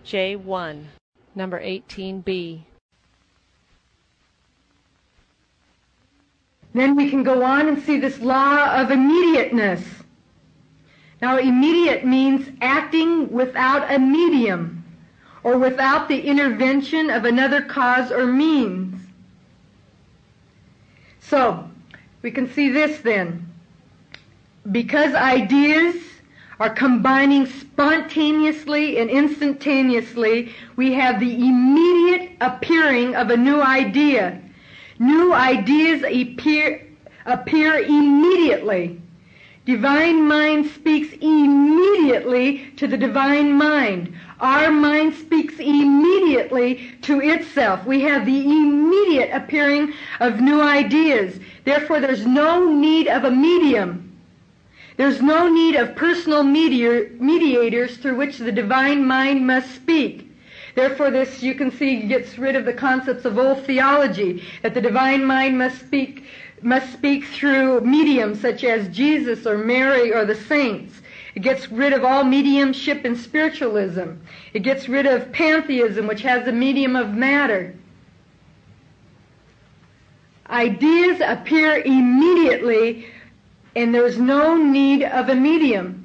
J1, number 18B. Then we can go on and see this law of immediateness. Now, immediate means acting without a medium or without the intervention of another cause or means. So, we can see this then. Because ideas are combining spontaneously and instantaneously, we have the immediate appearing of a new idea. New ideas appear immediately. Divine mind speaks immediately to the divine mind. Our mind speaks immediately to itself. We have the immediate appearing of new ideas. Therefore, there's no need of a medium. There's no need of personal mediators through which the divine mind must speak. Therefore, this, you can see, gets rid of the concepts of old theology, that the divine mind must speak through mediums such as Jesus or Mary or the saints. It gets rid of all mediumship and spiritualism. It gets rid of pantheism, which has a medium of matter. Ideas appear immediately, and there's no need of a medium.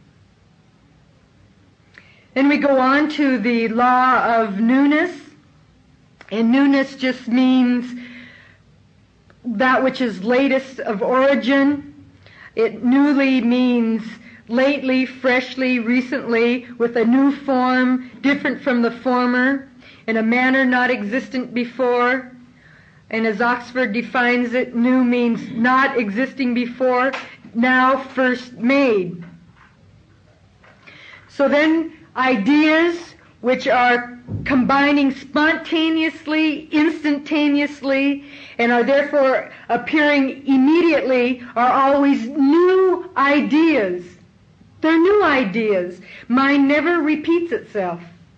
Then we go on to the law of newness. And newness just means that which is latest of origin. It newly means lately, freshly, recently, with a new form, different from the former, in a manner not existent before. And as Oxford defines it, new means not existing before, now first made. So then, ideas which are combining spontaneously, instantaneously, and are therefore appearing immediately are always new ideas. They're new ideas. Mind never repeats itself.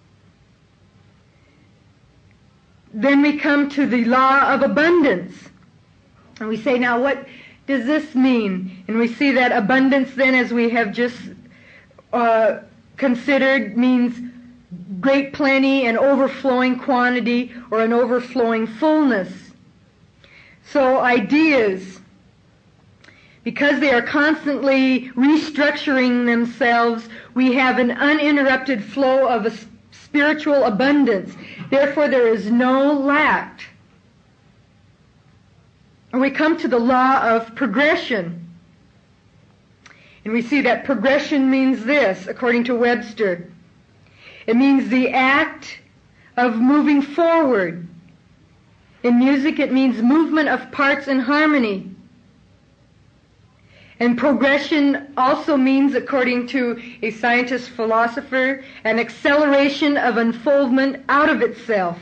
Then we come to the law of abundance. And we say, now what does this mean? And we see that abundance then, as we have just considered, means great plenty and overflowing quantity, or an overflowing fullness. So ideas, because they are constantly restructuring themselves, we have an uninterrupted flow of a spiritual abundance. Therefore, there is no lack. And we come to the law of progression. And we see that progression means this, according to Webster. It means the act of moving forward. In music, it means movement of parts in harmony. And progression also means, according to a scientist philosopher, an acceleration of unfoldment out of itself.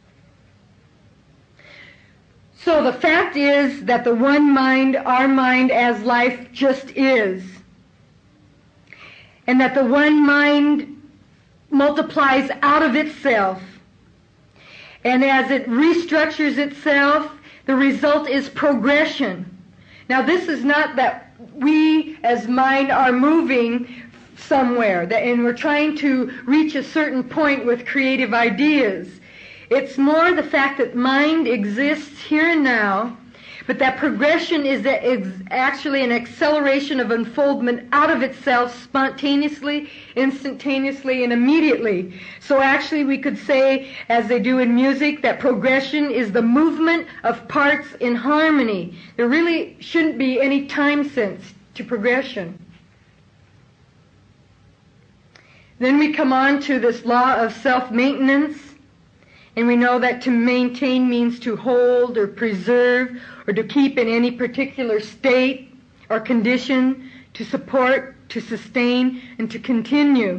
So the fact is that the one mind, our mind as life, just is. And that the one mind multiplies out of itself. And as it restructures itself, the result is progression. Now, this is not that we as mind are moving somewhere, and we're trying to reach a certain point with creative ideas. It's more the fact that mind exists here and now, but that progression is actually an acceleration of unfoldment out of itself spontaneously, instantaneously, and immediately. So actually we could say, as they do in music, that progression is the movement of parts in harmony. There really shouldn't be any time sense to progression. Then we come on to this law of self-maintenance. And we know that to maintain means to hold or preserve or to keep in any particular state or condition, to support, to sustain, and to continue.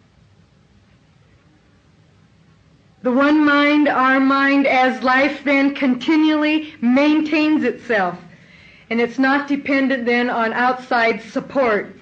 The one mind, our mind as life, then continually maintains itself. And it's not dependent then on outside support.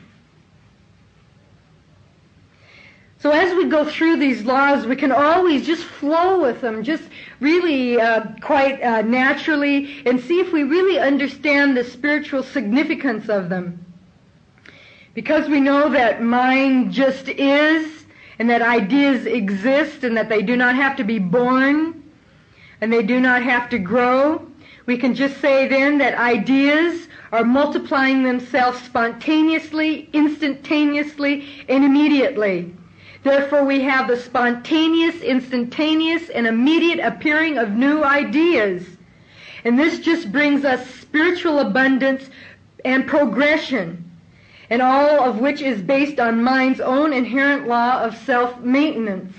So as we go through these laws, we can always just flow with them, just really quite naturally, and see if we really understand the spiritual significance of them. Because we know that mind just is, and that ideas exist and that they do not have to be born and they do not have to grow. We can just say then that ideas are multiplying themselves spontaneously, instantaneously, and immediately. Therefore, we have the spontaneous, instantaneous, and immediate appearing of new ideas. And this just brings us spiritual abundance and progression, and all of which is based on mind's own inherent law of self-maintenance.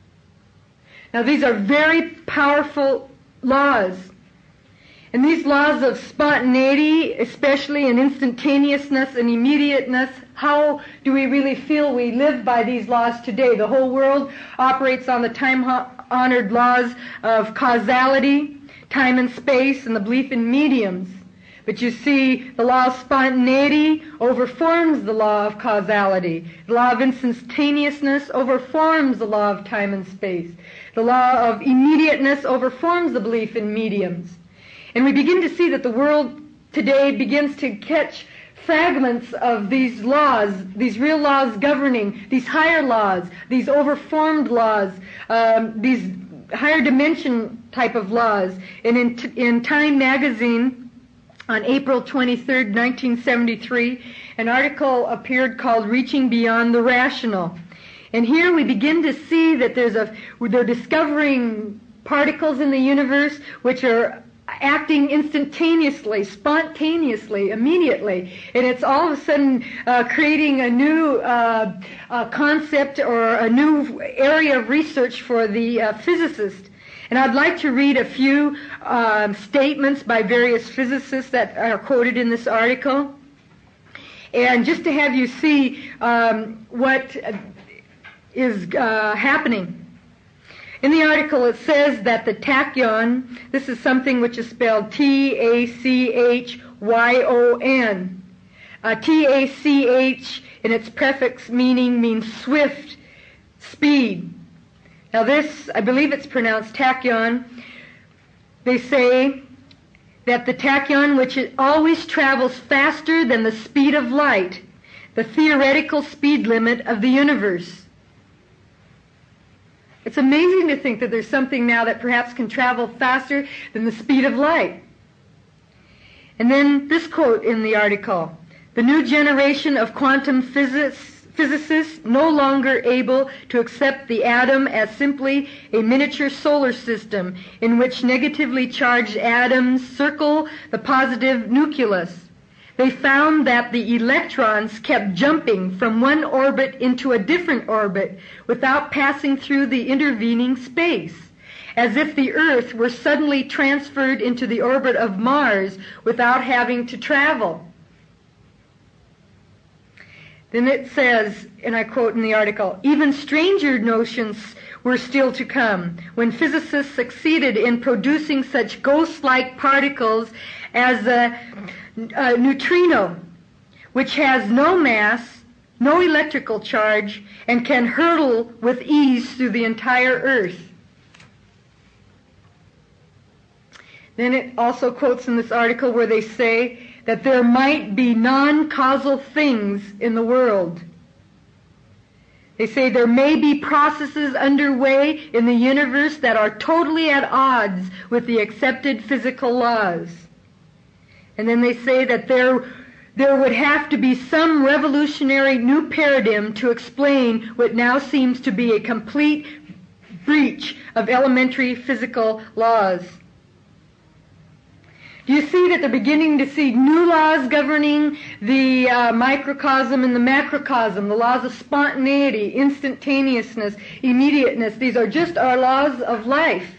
Now, these are very powerful laws. And these laws of spontaneity, especially in instantaneousness and immediateness, how do we really feel we live by these laws today? The whole world operates on the time-honored laws of causality, time and space, and the belief in mediums. But you see, the law of spontaneity overforms the law of causality. The law of instantaneousness overforms the law of time and space. The law of immediateness overforms the belief in mediums. And we begin to see that the world today begins to catch fragments of these laws, these real laws governing, these higher laws, these overformed laws, these higher dimension type of laws. And in Time magazine, on April 23rd, 1973, an article appeared called Reaching Beyond the Rational. And here we begin to see that they're discovering particles in the universe which are acting instantaneously, spontaneously, immediately. And it's all of a sudden creating a new concept or a new area of research for the physicist. And I'd like to read a few statements by various physicists that are quoted in this article. And just to have you see what is happening. In the article it says that the tachyon, this is something which is spelled T-A-C-H-Y-O-N. T-A-C-H in its prefix meaning means swift, speed. Now this, I believe it's pronounced tachyon. They say that the tachyon, which always travels faster than the speed of light, the theoretical speed limit of the universe. It's amazing to think that there's something now that perhaps can travel faster than the speed of light. And then this quote in the article: the new generation of quantum physicists no longer able to accept the atom as simply a miniature solar system in which negatively charged atoms circle the positive nucleus. They found that the electrons kept jumping from one orbit into a different orbit without passing through the intervening space, as if the Earth were suddenly transferred into the orbit of Mars without having to travel. Then it says, and I quote in the article, even stranger notions were still to come when physicists succeeded in producing such ghost-like particles as a neutrino, which has no mass, no electrical charge, and can hurtle with ease through the entire Earth. Then it also quotes in this article where they say that there might be non-causal things in the world. They say there may be processes underway in the universe that are totally at odds with the accepted physical laws. And then they say that there would have to be some revolutionary new paradigm to explain what now seems to be a complete breach of elementary physical laws. Do you see that they're beginning to see new laws governing the microcosm and the macrocosm, the laws of spontaneity, instantaneousness, immediateness? These are just our laws of life.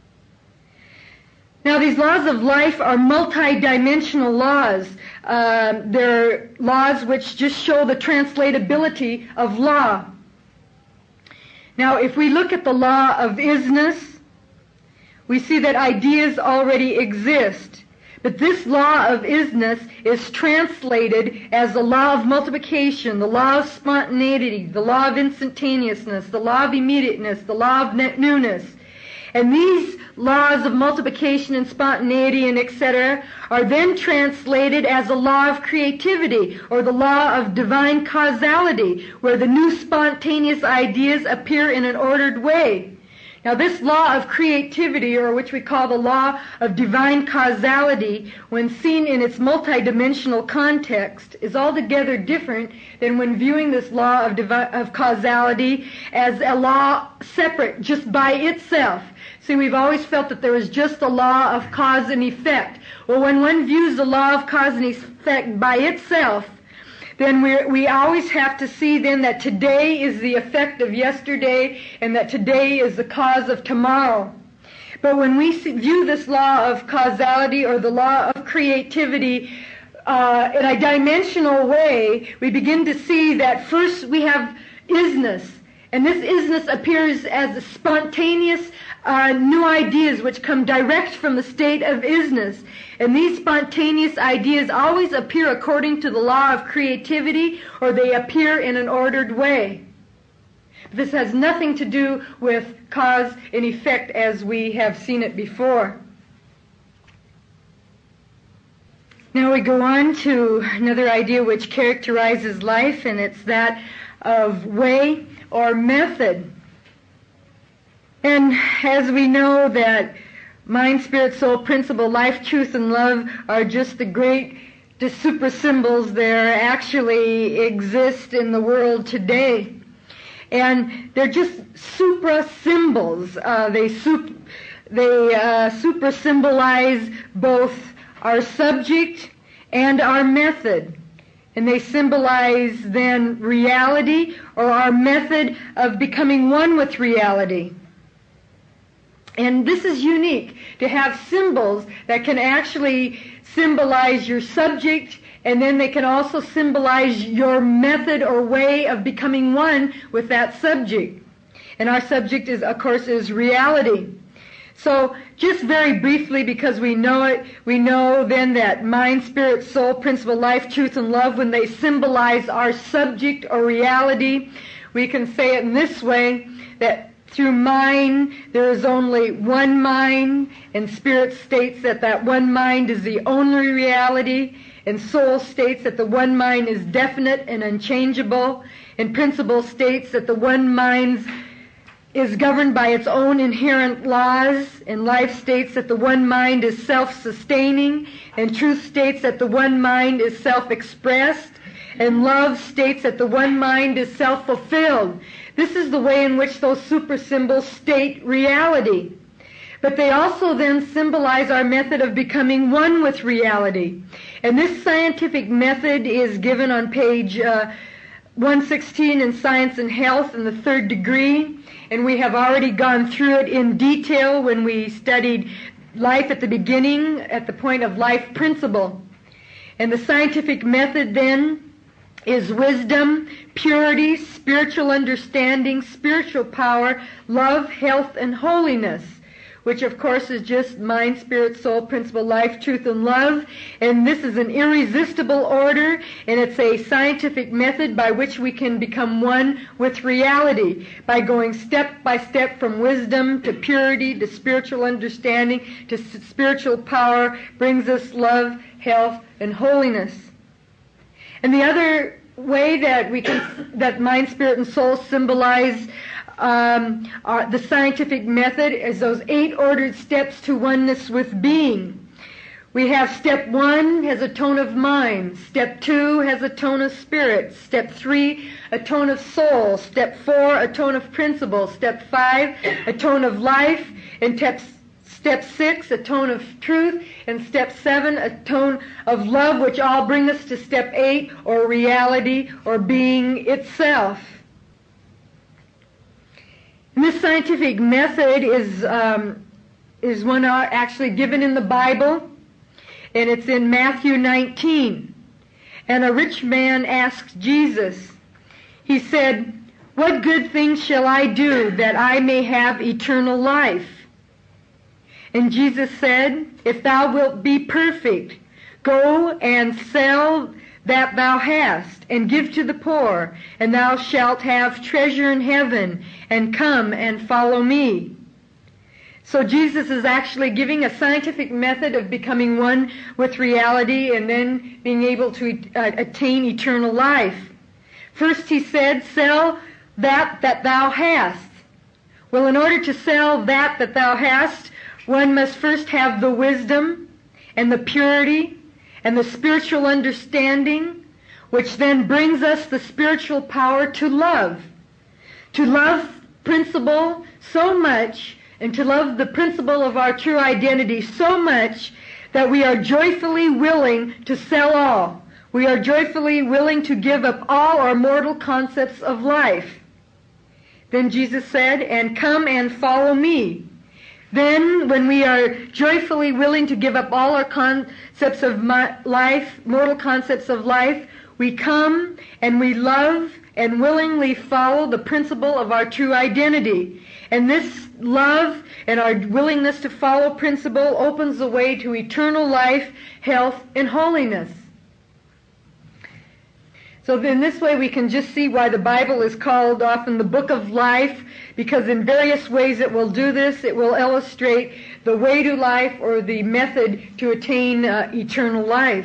Now, these laws of life are multi-dimensional laws. They're laws which just show the translatability of law. Now, if we look at the law of isness, we see that ideas already exist. But this law of isness is translated as the law of multiplication, the law of spontaneity, the law of instantaneousness, the law of immediateness, the law of newness. And these laws of multiplication and spontaneity and etc. are then translated as a law of creativity, or the law of divine causality, where the new spontaneous ideas appear in an ordered way. Now this law of creativity, or which we call the law of divine causality, when seen in its multidimensional context, is altogether different than when viewing this law of causality as a law separate, just by itself. See, we've always felt that there is just a law of cause and effect. Well, when one views the law of cause and effect by itself, then we always have to see then that today is the effect of yesterday and that today is the cause of tomorrow. But when we view this law of causality or the law of creativity in a dimensional way, we begin to see that first we have isness. And this isness appears as spontaneous new ideas which come direct from the state of isness. And these spontaneous ideas always appear according to the law of creativity, or they appear in an ordered way. This has nothing to do with cause and effect as we have seen it before. Now we go on to another idea which characterizes life, and it's that of way or method. And as we know that mind, spirit, soul, principle, life, truth, and love are just the super symbols that actually exist in the world today. And they're just supra symbols. They super symbolize both our subject and our method. And they symbolize then reality, or our method of becoming one with reality. And this is unique, to have symbols that can actually symbolize your subject, and then they can also symbolize your method or way of becoming one with that subject. And our subject is, of course, is reality. So just very briefly, because we know it, we know then that mind, spirit, soul, principle, life, truth, and love, when they symbolize our subject or reality, we can say it in this way, that through mind, there is only one mind, and spirit states that that one mind is the only reality, and soul states that the one mind is definite and unchangeable, and principle states that the one mind is governed by its own inherent laws, and life states that the one mind is self-sustaining, and truth states that the one mind is self-expressed, and love states that the one mind is self-fulfilled. This is the way in which those super symbols state reality. But they also then symbolize our method of becoming one with reality. And this scientific method is given on page 116 in Science and Health in the third degree. And we have already gone through it in detail when we studied life at the beginning, at the point of life principle. And the scientific method then is wisdom, purity, spiritual understanding, spiritual power, love, health, and holiness, which of course is just mind, spirit, soul, principle, life, truth, and love. And this is an irresistible order, and it's a scientific method by which we can become one with reality, by going step by step from wisdom to purity to spiritual understanding to spiritual power, brings us love, health, and holiness. And the other way that that mind, spirit, and soul symbolize the scientific method is those 8 ordered steps to oneness with being. We have step 1 has a tone of mind. Step 2 has a tone of spirit. Step 3, a tone of soul. Step 4, a tone of principle. Step 5, a tone of life. And Step 6, a tone of truth, and Step 7, a tone of love, which all bring us to Step 8, or reality, or being itself. And this scientific method is one actually given in the Bible, and it's in Matthew 19. And a rich man asked Jesus, he said, "What good thing shall I do that I may have eternal life?" And Jesus said, "If thou wilt be perfect, go and sell that thou hast, and give to the poor, and thou shalt have treasure in heaven, and come and follow me." So Jesus is actually giving a scientific method of becoming one with reality and then being able to attain eternal life. First he said, sell that thou hast. Well, in order to sell that thou hast, one must first have the wisdom and the purity and the spiritual understanding, which then brings us the spiritual power to love. To love principle so much, and to love the principle of our true identity so much that we are joyfully willing to sell all. We are joyfully willing to give up all our mortal concepts of life. Then Jesus said, and come and follow me. Then, when we are joyfully willing to give up all our concepts of life, mortal concepts of life, we come and we love and willingly follow the principle of our true identity. And this love and our willingness to follow principle opens the way to eternal life, health, and holiness. So in this way we can just see why the Bible is called often the book of life, because in various ways it will do this. It will illustrate the way to life or the method to attain eternal life.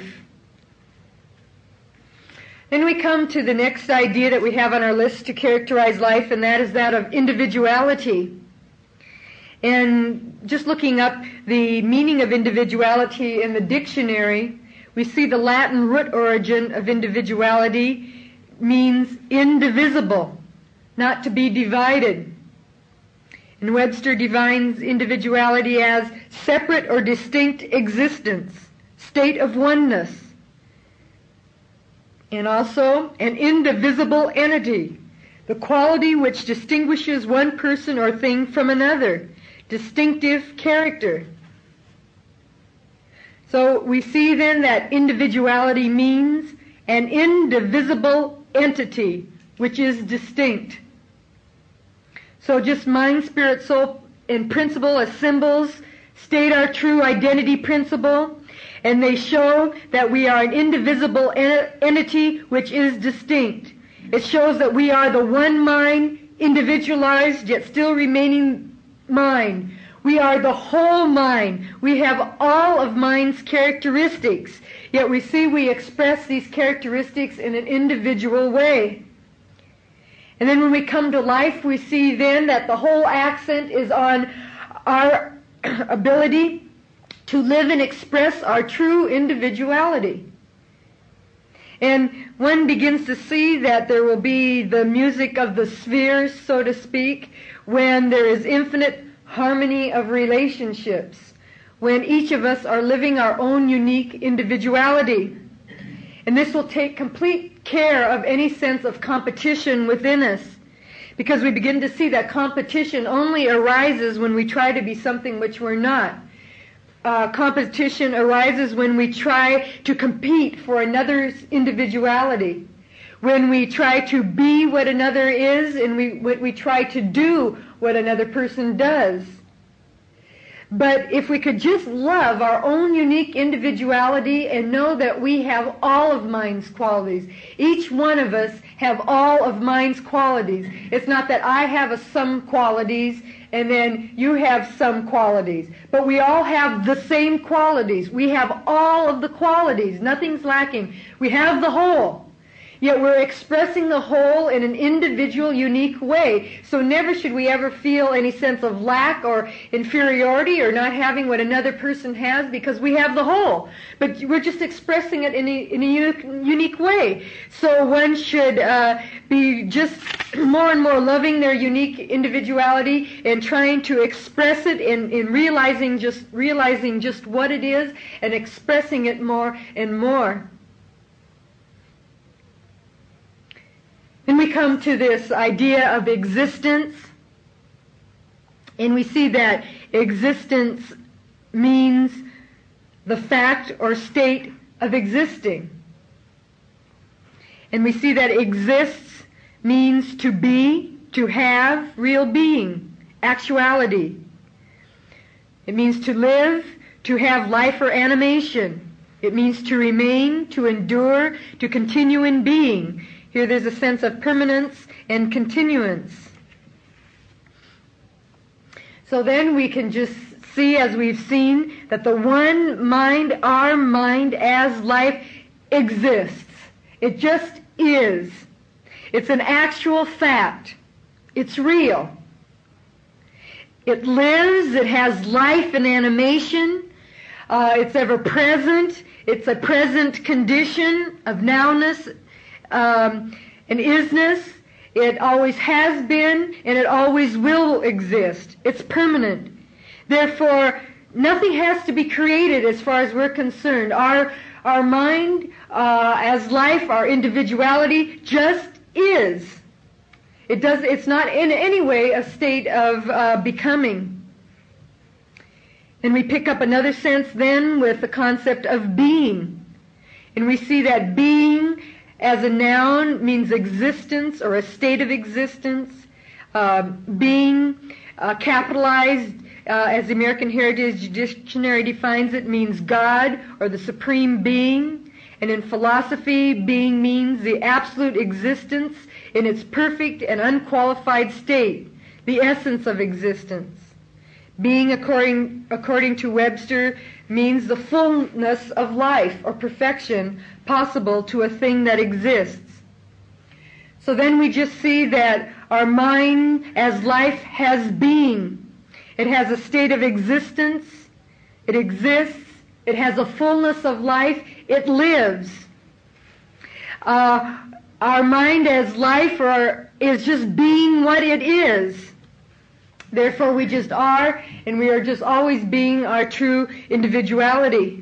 Then we come to the next idea that we have on our list to characterize life, and that is that of individuality. And just looking up the meaning of individuality in the dictionary, we see the Latin root origin of individuality means indivisible, not to be divided. And Webster defines individuality as separate or distinct existence, state of oneness, and also an indivisible entity, the quality which distinguishes one person or thing from another, distinctive character. So we see then that individuality means an indivisible entity which is distinct. So just mind, spirit, soul, and principle as symbols state our true identity principle, and they show that we are an indivisible entity which is distinct. It shows that we are the one mind, individualized yet still remaining mind. We are the whole mind. We have all of mind's characteristics, yet we see we express these characteristics in an individual way. And then when we come to life, we see then that the whole accent is on our ability to live and express our true individuality. And one begins to see that there will be the music of the spheres, so to speak, when there is infinite harmony of relationships, when each of us are living our own unique individuality. And this will take complete care of any sense of competition within us, because we begin to see that competition only arises when we try to be something which we're not. Competition arises when we try to compete for another's individuality, when we try to be what another is, and we try to do what another person does. But if we could just love our own unique individuality and know that we have all of mind's qualities. Each one of us have all of mind's qualities. It's not that I have some qualities and then you have some qualities. But we all have the same qualities. We have all of the qualities. Nothing's lacking. We have the whole. Yet we're expressing the whole in an individual, unique way. So never should we ever feel any sense of lack or inferiority or not having what another person has, because we have the whole. But we're just expressing it in a unique way. So one should be just more and more loving their unique individuality and trying to express it in realizing just what it is and expressing it more and more. Then we come to this idea of existence, and we see that existence means the fact or state of existing. And we see that exists means to be, to have real being, actuality. It means to live, to have life or animation. It means to remain, to endure, to continue in being. Here there's a sense of permanence and continuance. So then we can just see, as we've seen, that the one mind, our mind as life, exists. It just is. It's an actual fact. It's real. It lives. It has life and animation. It's ever present. It's a present condition of nowness and isness. It always has been, and it always will exist. It's permanent. Therefore, nothing has to be created as far as we're concerned. Our mind as life, our individuality, just is. It's not in any way a state of becoming. And we pick up another sense then with the concept of being. And we see that being as a noun means existence or a state of existence. Being, capitalized, as the American Heritage Dictionary defines it, means God or the supreme being. And in philosophy, being means the absolute existence in its perfect and unqualified state, the essence of existence. Being, according to Webster, means the fullness of life or perfection possible to a thing that exists. So then we just see that our mind as life has being. It has a state of existence. It exists. It has a fullness of life. It lives. Our mind as life is just being what it is. Therefore, we just are, and we are just always being our true individuality.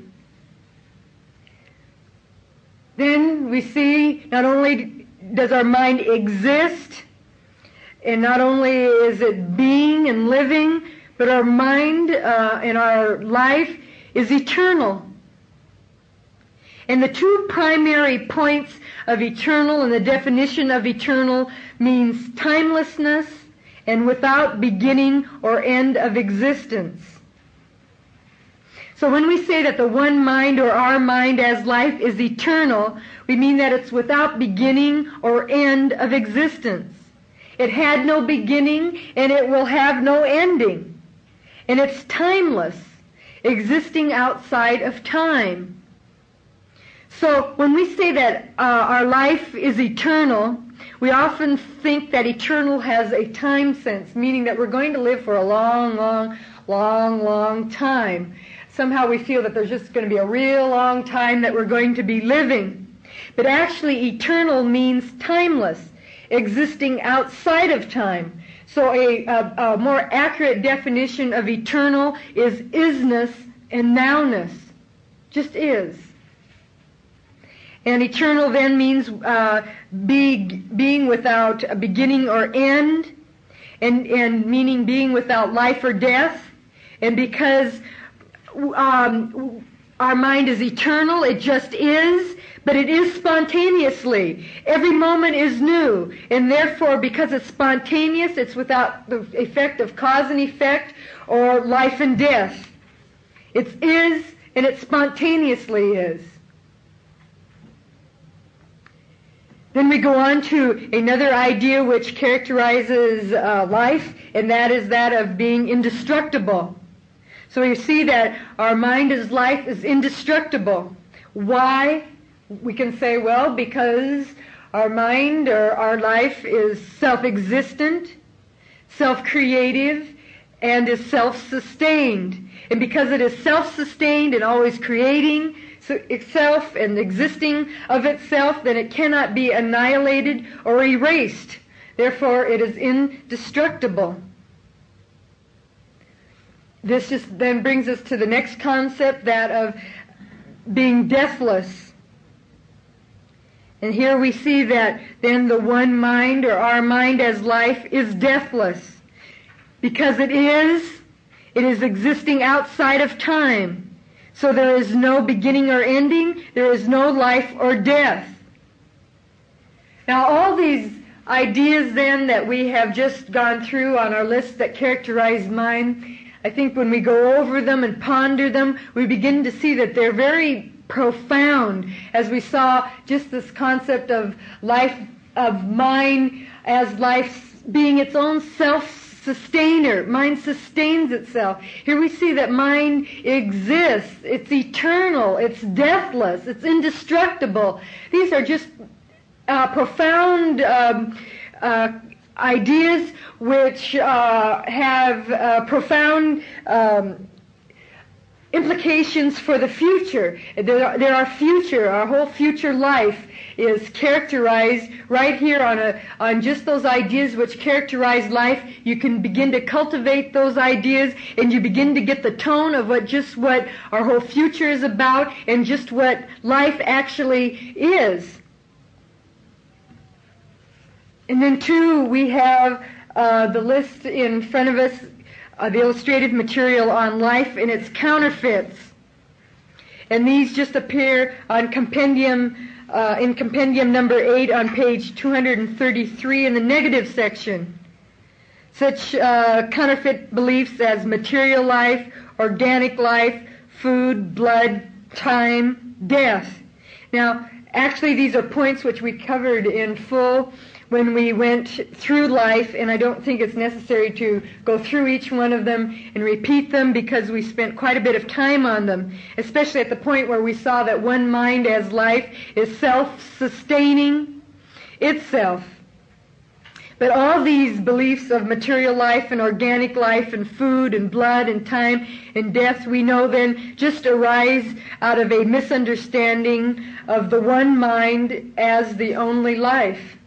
Then we see not only does our mind exist, and not only is it being and living, but our mind and our life is eternal. And the two primary points of eternal and the definition of eternal means timelessness and without beginning or end of existence. So when we say that the one mind or our mind as life is eternal, we mean that it's without beginning or end of existence. It had no beginning and it will have no ending. And it's timeless, existing outside of time. So when we say that our life is eternal, we often think that eternal has a time sense, meaning that we're going to live for a long time. Somehow we feel that there's just going to be a real long time that we're going to be living. But actually eternal means timeless, existing outside of time. So a more accurate definition of eternal is isness and nowness. Just is. And eternal then means being without a beginning or end, and meaning being without life or death. And because our mind is eternal, it just is, but it is spontaneously. Every moment is new, and therefore, because it's spontaneous, it's without the effect of cause and effect or life and death. It is, and it spontaneously is. Then we go on to another idea which characterizes life, and that is that of being indestructible. So you see that our mind as life is indestructible. Why? We can say, well, because our mind or our life is self-existent, self-creative, and is self-sustained. And because it is self-sustained and always creating itself and existing of itself, then it cannot be annihilated or erased. Therefore, it is indestructible. This just then brings us to the next concept, that of being deathless. And here we see that then the one mind or our mind as life is deathless. Because it is existing outside of time. So there is no beginning or ending, there is no life or death. Now all these ideas then that we have just gone through on our list that characterize mind, I think when we go over them and ponder them, we begin to see that they're very profound, as we saw just this concept of life, of mind as life being its own sustainer. Mind sustains itself. Here we see that mind exists. It's eternal. It's deathless. It's indestructible. These are just profound ideas which have profound implications for the future. There are future. Our whole future life is characterized right here on just those ideas which characterize life. You can begin to cultivate those ideas, and you begin to get the tone of what our whole future is about, and just what life actually is. And then two, we have the list in front of us, the illustrative material on life and its counterfeits. And these just appear on compendium number 8 on page 233 in the negative section. Such counterfeit beliefs as material life, organic life, food, blood, time, death. Now, actually these are points which we covered in full when we went through life, and I don't think it's necessary to go through each one of them and repeat them because we spent quite a bit of time on them, especially at the point where we saw that one mind as life is self-sustaining itself. But all these beliefs of material life and organic life and food and blood and time and death, we know then just arise out of a misunderstanding of the one mind as the only life.